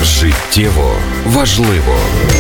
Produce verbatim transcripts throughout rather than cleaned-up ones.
Життєво важливо.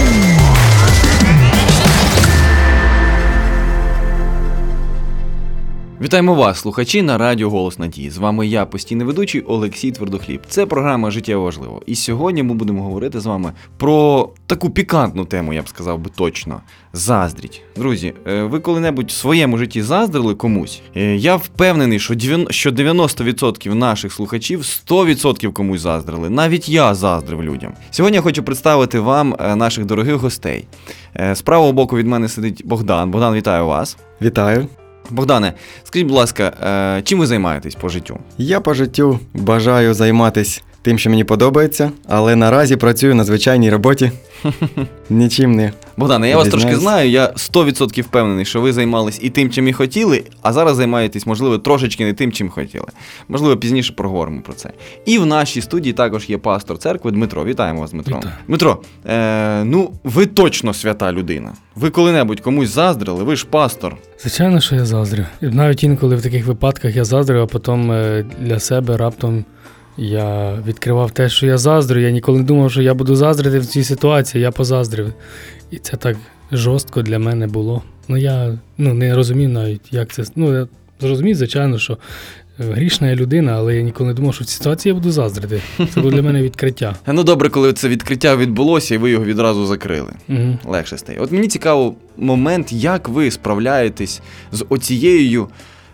Вітаємо вас, слухачі, на радіо «Голос Надії». З вами я, постійний ведучий Олексій Твердохліб. Це програма «Життєво важливо». І сьогодні ми будемо говорити з вами про таку пікантну тему, я б сказав би точно – заздріть. Друзі, ви коли-небудь в своєму житті заздрили комусь? Я впевнений, що дев'яносто відсотків наших слухачів сто відсотків комусь заздрили. Навіть я заздрив людям. Сьогодні я хочу представити вам наших дорогих гостей. З правого боку від мене сидить Богдан. Богдан, вітаю вас. Вітаю. Богдане, скажіть, будь ласка, чим ви займаєтесь по життю? Я по життю бажаю займатися тим, що мені подобається, але наразі працюю на звичайній роботі. Нічим не Богдане, я вас трошки знаю, я сто відсотків впевнений, що ви займались і тим, чим і хотіли, а зараз займаєтесь, можливо, трошечки не тим, чим хотіли. Можливо, пізніше проговоримо про це. І в нашій студії також є пастор церкви Дмитро. Вітаємо вас, Дмитро. Вітаю. Дмитро, е, ну, ви точно свята людина. Ви коли-небудь комусь заздрили? Ви ж пастор. Звичайно, що я заздрю. І навіть інколи в таких випадках я заздрю, а потім для себе раптом я відкривав те, що я заздрю. Я ніколи не думав, що я буду заздрити в цій ситуації, я позаздрив. І це так жорстко для мене було. Ну, я ну, не розумів навіть, як це... Ну, я зрозумів, звичайно, що грішна я людина, але я ніколи не думав, що в цій ситуації я буду заздрити. Це було для мене відкриття. Ну, добре, коли це відкриття відбулося, і ви його відразу закрили. Угу. Легше стає. От мені цікаво момент, як ви справляєтесь з оцією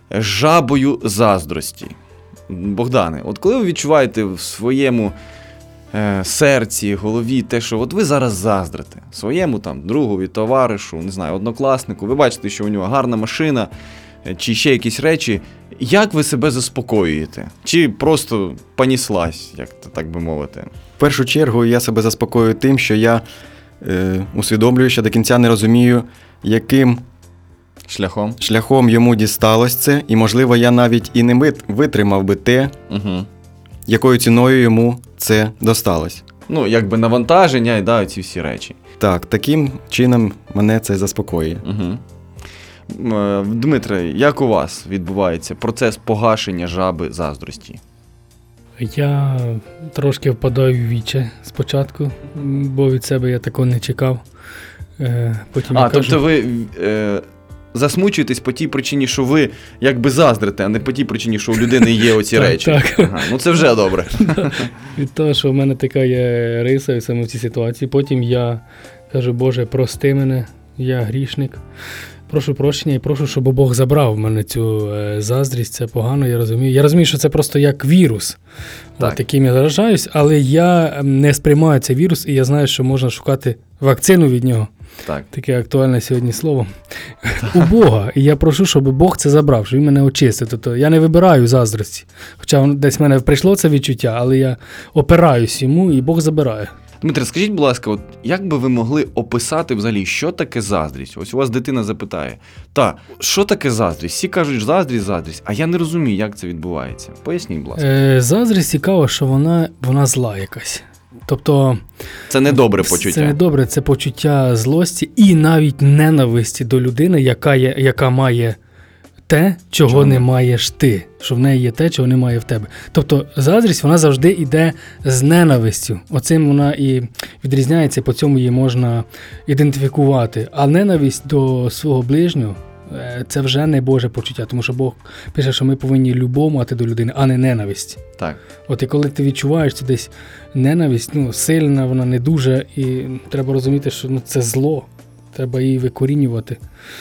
жабою заздрості. Богдане, от коли ви відчуваєте в своєму е, серці, голові те, що от ви зараз заздрите своєму там другові, товаришу, не знаю, однокласнику, ви бачите, що у нього гарна машина, е, чи ще якісь речі, як ви себе заспокоюєте? Чи просто поніслась, як так би мовити? В першу чергу я себе заспокоюю тим, що я е, усвідомлюю, що до кінця не розумію, яким Шляхом? Шляхом йому дісталось це, і, можливо, я навіть і не витримав би те, угу. якою ціною йому це досталось. Ну, якби навантаження і да, ці всі речі. Так, таким чином мене це заспокоює. Угу. Дмитре, як у вас відбувається процес погашення жаби заздрості? Я трошки впадаю в віче спочатку, бо від себе я такого не чекав. Потім а, я тобто кажу... ви... Е... засмучуєтесь по тій причині, що ви якби заздрите, а не по тій причині, що у людини є оці речі. Так. Ага, ну це вже добре. Від того, що в мене така є риса саме в цій ситуації. Потім я кажу, Боже, прости мене, я грішник. Прошу прощення і прошу, щоб Бог забрав в мене цю заздрість. Це погано, я розумію. Я розумію, що це просто як вірус, от, яким я заражаюсь, але я не сприймаю цей вірус, і я знаю, що можна шукати вакцину від нього. Так. Таке актуальне сьогодні слово. У Бога. І я прошу, щоб Бог це забрав, щоб він мене очистив. Тобто я не вибираю заздрості. Хоча десь в мене прийшло це відчуття, але я опираюсь йому, і Бог забирає. Дмитре, скажіть, будь ласка, от як би ви могли описати взагалі, що таке заздрість? Ось у вас дитина запитає, та, що таке заздрість? Всі кажуть, заздрість, заздрість, а я не розумію, як це відбувається. Поясніть, будь ласка. Е, заздрість цікаво, що вона, вона зла якась. Тобто... Це недобре почуття. Це недобре, це почуття злості і навіть ненависті до людини, яка, є, яка має те, чого, чого не маєш ти. Що в неї є те, чого немає в тебе. Тобто заздрість, вона завжди йде з ненавистю. Оцим вона і відрізняється, по цьому її можна ідентифікувати. А ненависть до свого ближнього – це вже не Боже почуття, тому що Бог пише, що ми повинні любов мати до людини, а не ненависть. Так. От і коли ти відчуваєш це десь ненависть, ну, сильна, вона не дуже, і треба розуміти, що ну, це зло, треба її викорінювати.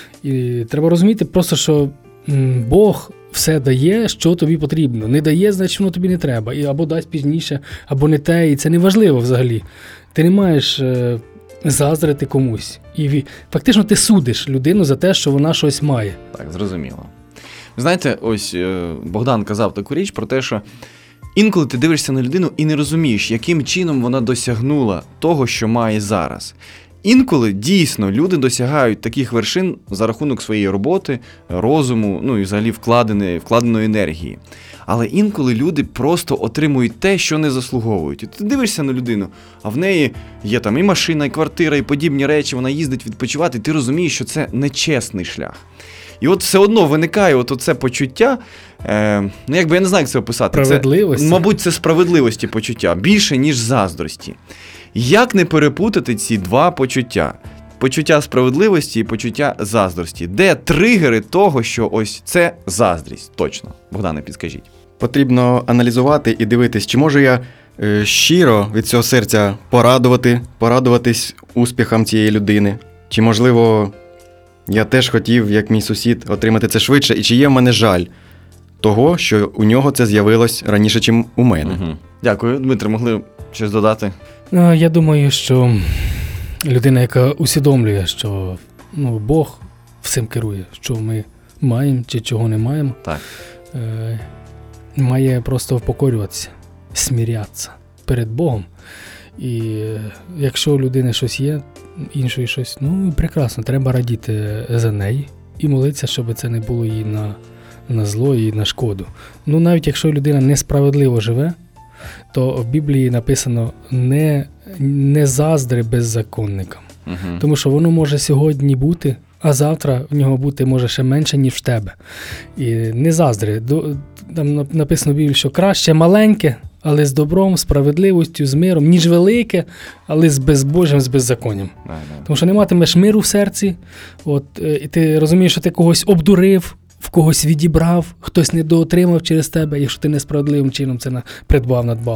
І треба розуміти просто, що м, Бог все дає, що тобі потрібно. Не дає, значить, воно тобі не треба. І або дасть пізніше, або не те, і це не важливо взагалі. Ти не маєш е, заздрити комусь. І фактично ти судиш людину за те, що вона щось має. Так, зрозуміло. Ви знаєте, ось Богдан казав таку річ про те, що інколи ти дивишся на людину і не розумієш, яким чином вона досягнула того, що має зараз. Інколи, дійсно, люди досягають таких вершин за рахунок своєї роботи, розуму, ну і взагалі вкладеної, вкладеної енергії. Але інколи люди просто отримують те, що не заслуговують. І ти дивишся на людину, а в неї є там і машина, і квартира, і подібні речі, вона їздить відпочивати, і ти розумієш, що це нечесний шлях. І от все одно виникає от оце почуття, Е, ну, якби я не знаю, як це описати. Справедливості? Це, мабуть, це справедливості почуття, більше, ніж заздрості. Як не перепутати ці два почуття? Почуття справедливості і почуття заздрості. Де тригери того, що ось це заздрість? Точно. Богдане, підскажіть. Потрібно аналізувати і дивитись, чи можу я е, щиро від цього серця порадувати, порадуватись успіхам цієї людини. Чи, можливо, я теж хотів, як мій сусід, отримати це швидше, і чи є в мене жаль того, що у нього це з'явилось раніше, ніж у мене. Угу. Дякую. Дмитре, могли щось додати? Ну, я думаю, що людина, яка усвідомлює, що ну, Бог всім керує, що ми маємо чи чого не маємо, Так. е- має просто впокорюватися, смірятися перед Богом. І е, якщо у людини щось є, іншої щось, ну прекрасно, треба радіти за неї і молитися, щоб це не було їй на, на зло і на шкоду. Ну навіть якщо людина несправедливо живе, то в Біблії написано не, не заздри беззаконникам. Угу. Тому що воно може сьогодні бути, а завтра в нього бути може ще менше, ніж в тебе. І не заздри. До- Там написано в Біблії, що краще маленьке, але з добром, справедливістю, з миром, ніж велике, але з безбожжям, з беззаконням. Да, да. Тому що не матимеш миру в серці, от, е, і ти розумієш, що ти когось обдурив, в когось відібрав, хтось недоотримав через тебе, якщо ти несправедливим чином це на- придбав, надбав.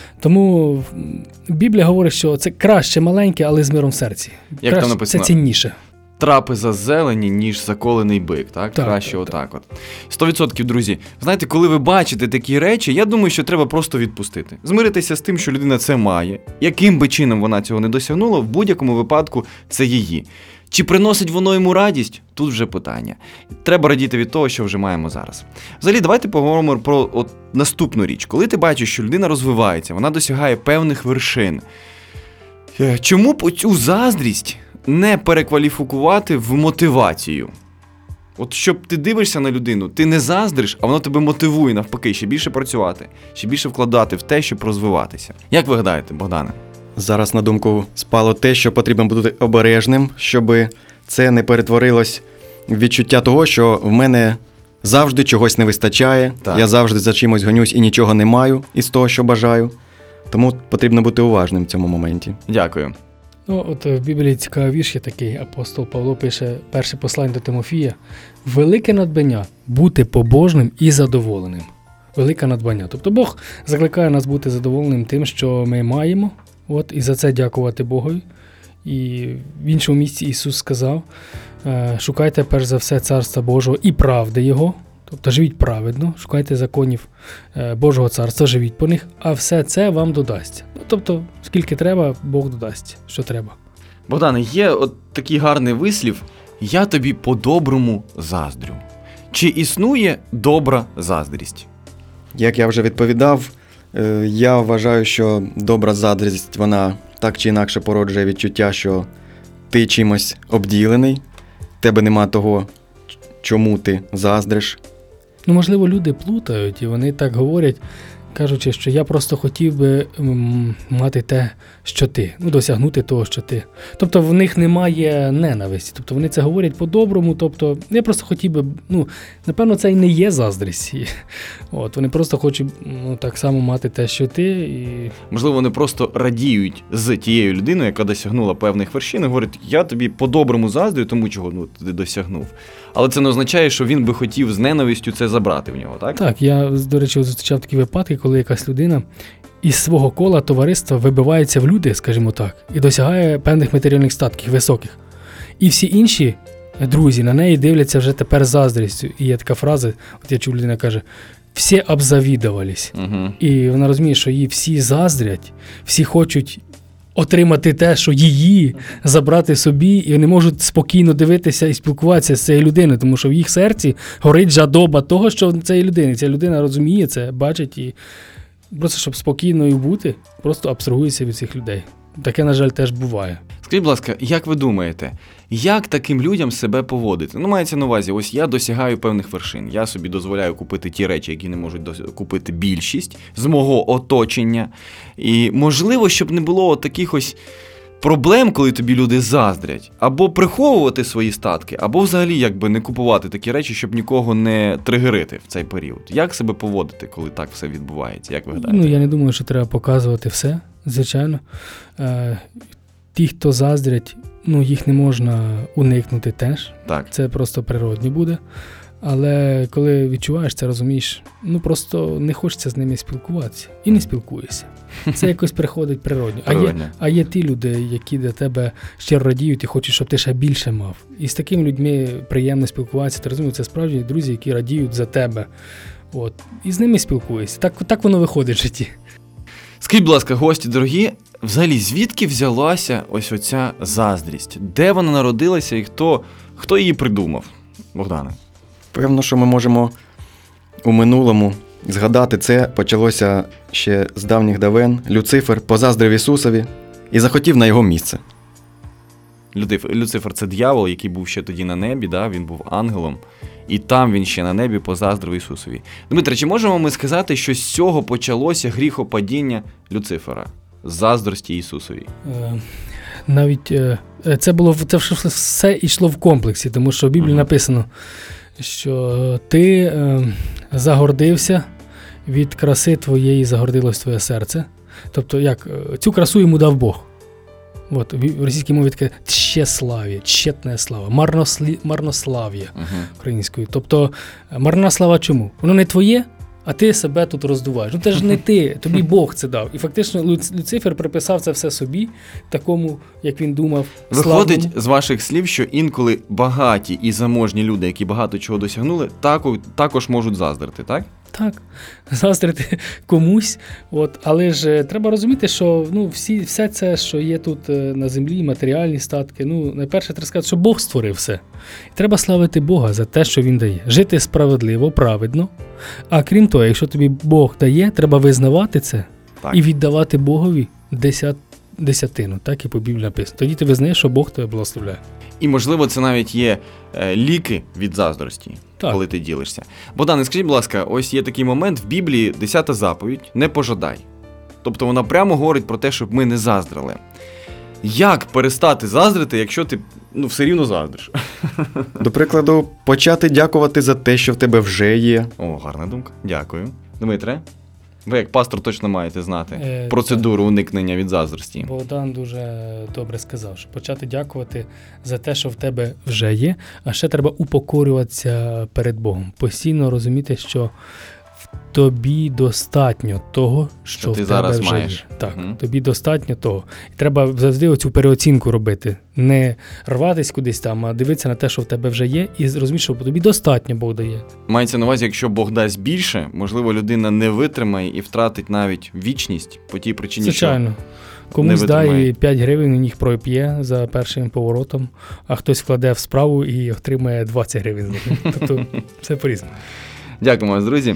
Тому м, Біблія говорить, що це краще маленьке, але з миром в серці. там Краще- написано? Це цінніше. Трапеза зелені, ніж заколений бик, так? Так, Краще так, отак от. Сто відсотків, друзі. Знаєте, коли ви бачите такі речі, я думаю, що треба просто відпустити. Змиритися з тим, що людина це має. Яким би чином вона цього не досягнула, в будь-якому випадку це її. Чи приносить воно йому радість? Тут вже питання. Треба радіти від того, що вже маємо зараз. Взагалі, давайте поговоримо про от наступну річ. Коли ти бачиш, що людина розвивається, вона досягає певних вершин, е, чому б цю заздрість не перекваліфікувати в мотивацію? От щоб ти дивишся на людину, ти не заздриш, а воно тебе мотивує навпаки ще більше працювати, ще більше вкладати в те, щоб розвиватися. Як ви гадаєте, Богдане? Зараз на думку спало те, що потрібно бути обережним, щоб це не перетворилось в відчуття того, що в мене завжди чогось не вистачає, Так. я завжди за чимось гонюсь і нічого не маю із того, що бажаю. Тому потрібно бути уважним в цьому моменті. Дякую. Ну, от в Біблії цікавий вірш є такий, апостол Павло пише перше послання до Тимофія. Велике надбання – бути побожним і задоволеним. Велике надбання. Тобто Бог закликає нас бути задоволеним тим, що ми маємо, от, і за це дякувати Богові. І в іншому місці Ісус сказав, е, шукайте перш за все Царства Божого і правди Його, тобто живіть праведно, шукайте законів е, Божого Царства, живіть по них, а все це вам додасться. Ну, тобто, скільки треба, Бог додасть, що треба. Богдане, є от такий гарний вислів «Я тобі по-доброму заздрю». Чи існує добра заздрість? Як я вже відповідав, е, я вважаю, що добра заздрість, вона так чи інакше породжує відчуття, що ти чимось обділений, в тебе нема того, чому ти заздриш. Ну, можливо, люди плутають, і вони так говорять, кажучи, що я просто хотів би м, мати те, що ти, ну, досягнути того, що ти. Тобто в них немає ненависті, тобто вони це говорять по-доброму, тобто я просто хотів би, ну, напевно, це і не є заздрість. І, от, вони просто хочуть ну, так само мати те, що ти, і Можливо, вони просто радіють з тією людиною, яка досягнула певних вершин, і говорять, я тобі по-доброму заздрю, тому чого ну, ти досягнув. Але це не означає, що він би хотів з ненавистю це забрати в нього, так? Так, я, до речі, зустрічав такі випадки, коли якась людина із свого кола товариства вибивається в люди, скажімо так, і досягає певних матеріальних статків високих. І всі інші друзі на неї дивляться вже тепер з заздрістю. І є така фраза, от я чув, людина каже, всі обзавідувались. Угу. І вона розуміє, що її всі заздрять, всі хочуть отримати те, що її, забрати собі, і вони можуть спокійно дивитися і спілкуватися з цією людиною, тому що в їх серці горить жадоба того, що в цієї людини. Ця людина розуміє це, бачить, і просто, щоб спокійною бути, просто абстрагується від цих людей. Таке, на жаль, теж буває. Скажіть, будь ласка, як ви думаєте, як таким людям себе поводити? Ну, мається на увазі, ось я досягаю певних вершин, я собі дозволяю купити ті речі, які не можуть дос- купити більшість з мого оточення. І, можливо, щоб не було таких ось проблем, коли тобі люди заздрять, або приховувати свої статки, або взагалі якби не купувати такі речі, щоб нікого не тригерити в цей період. Як себе поводити, коли так все відбувається? Як ви гадаєте? Ну, я не думаю, що треба показувати все, звичайно. Е, ті, хто заздрять, ну, їх не можна уникнути теж. Так. Це просто природньо буде. Але коли відчуваєш це, розумієш, ну просто не хочеться з ними спілкуватися. І не спілкуєшся. Це якось приходить природньо. А є, Природньо. а є ті люди, які до тебе щиро радіють і хочуть, щоб ти ще більше мав. І з такими людьми приємно спілкуватися. Ти розумієш, це справжні друзі, які радіють за тебе. От. І з ними спілкуєшся. Так, так воно виходить в житті. Скажіть, будь ласка, гості дорогі, взагалі звідки взялася ось оця заздрість? Де вона народилася і хто, хто її придумав? Богдане. Певно, що ми можемо у минулому згадати це. Почалося ще з давніх давен. Люцифер позаздрив Ісусові і захотів на його місце. Люцифер, Люцифер – це дьявол, який був ще тоді на небі, да? Він був ангелом, і там він ще на небі позаздрив Ісусові. Дмитре, чи можемо ми сказати, що з цього почалося гріхопадіння Люцифера? З заздрості Ісусові? Е, навіть е, це було це все йшло в комплексі, тому що в Біблії написано, що ти е, загордився від краси твоєї, загордилось твоє серце. Тобто, як цю красу йому дав Бог. От, в російській мові таке тщеслав'я, тщетна слава, марнослі, марнослав'я Угу. українською. Тобто, марна слава чому? Воно не твоє, а ти себе тут роздуваєш. Ну це ж не ти, тобі Бог це дав. І фактично Люц- Люцифер приписав це все собі, такому, як він думав, Виходить славному. з ваших слів, що інколи багаті і заможні люди, які багато чого досягнули, тако- також можуть заздрити, так? Так, заздрити комусь. От, але ж е, треба розуміти, що ну, всі, все це, що є тут е, на землі, матеріальні статки, ну, найперше треба сказати, що Бог створив все. І треба славити Бога за те, що Він дає. Жити справедливо, праведно. А крім того, якщо тобі Бог дає, треба визнавати це Так. і віддавати Богові десят, десятину, так і по Біблії написано. Тоді ти визнаєш, що Бог тебе благословляє. І, можливо, це навіть є е, ліки від заздрості, Так. коли ти ділишся. Богдане, скажіть, будь ласка, ось є такий момент в Біблії, десята заповідь «Не пожадай». Тобто вона прямо говорить про те, щоб ми не заздрили. Як перестати заздрити, якщо ти ну, все рівно заздриш? До прикладу, почати дякувати за те, що в тебе вже є. О, гарна думка. Дякую. Дмитре, ви як пастор точно маєте знати Е, процедуру уникнення від заздрості. Богдан дуже добре сказав, що почати дякувати за те, що в тебе вже є, а ще треба упокорюватися перед Богом. Постійно розуміти, що в тобі достатньо того, що, Що в ти тебе зараз вже маєш. є. Так, Мгм. тобі достатньо того. І треба завжди оцю переоцінку робити. Не рватись кудись там, а дивитися на те, що в тебе вже є, і розуміти, що тобі достатньо Бог дає. Мається на увазі, якщо Бог дасть більше, можливо, людина не витримає і втратить навіть вічність по тій причині, Звичайно. Не Комусь витримає. дай п'ять гривень, він їх проп'є за першим поворотом, а хтось вкладе в справу і отримає двадцять гривень з них. Тобто все по-різному. що... Дякуємо вас, друзі.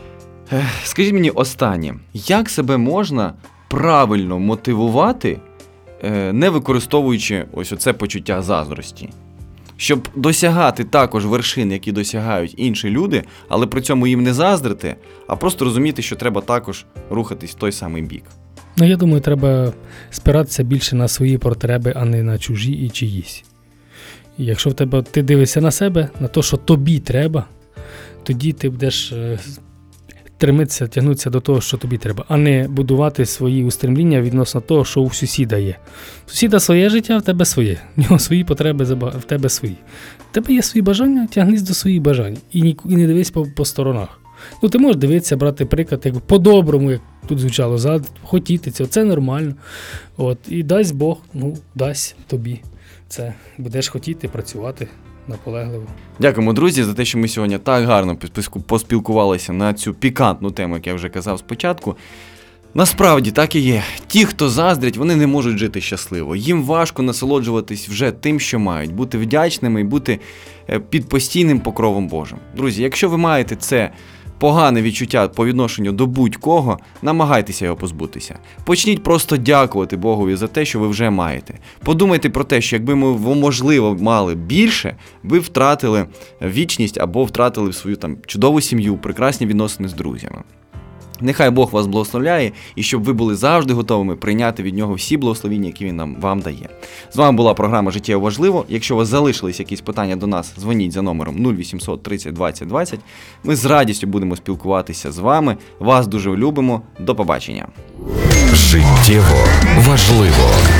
Ех, Скажіть мені останнє, як себе можна правильно мотивувати, е, не використовуючи ось оце почуття заздрості? Щоб досягати також вершин, які досягають інші люди, але при цьому їм не заздрити, а просто розуміти, що треба також рухатись в той самий бік. Ну, я думаю, треба спиратися більше на свої потреби, а не на чужі і чиїсь. І якщо в тебе ти дивишся на себе, на те, що тобі треба, тоді ти будеш е, стремитися, тягнутися до того, що тобі треба, а не будувати свої устремління відносно того, що у сусіда є. У сусіда своє життя, в тебе своє. В нього свої потреби, заба- в тебе свої. В тебе є свої бажання, тягнись до своїх бажань. І, ні, і не дивись по, по сторонах. Ну, ти можеш дивитися, брати приклад, як по-доброму, як тут звучало, за хотіти цього, це нормально. От, і дасть Бог, ну, дасть тобі це. Будеш хотіти працювати наполегливо. Дякуємо, друзі, за те, що ми сьогодні так гарно поспілку- поспілкувалися на цю пікантну тему, як я вже казав спочатку. Насправді так і є. Ті, хто заздрять, вони не можуть жити щасливо. Їм важко насолоджуватись вже тим, що мають, бути вдячними і бути е, під постійним покровом Божим. Друзі, якщо ви маєте це погане відчуття по відношенню до будь-кого, намагайтеся його позбутися. Почніть просто дякувати Богові за те, що ви вже маєте. Подумайте про те, що якби ми, можливо, мали більше, ви втратили вічність або втратили свою там чудову сім'ю, прекрасні відносини з друзями. Нехай Бог вас благословляє, і щоб ви були завжди готовими прийняти від нього всі благословіння, які він нам вам дає. З вами була програма «Життєво важливо». Якщо у вас залишились якісь питання до нас, дзвоніть за номером нуль вісімсот тридцять двадцять двадцять. Ми з радістю будемо спілкуватися з вами. Вас дуже любимо. До побачення. Життєво важливо.